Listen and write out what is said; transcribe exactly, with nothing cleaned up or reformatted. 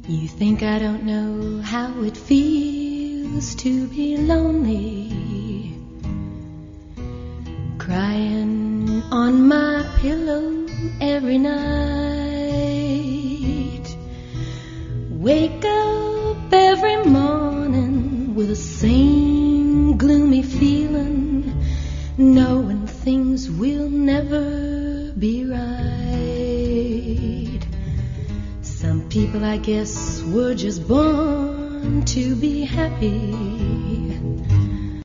You think I don't know how it feels to be lonely, crying on my pillow every night. Wake up every morning with the same gloomy feeling, knowing things will never be right. Some people, I guess, were just born to be happy.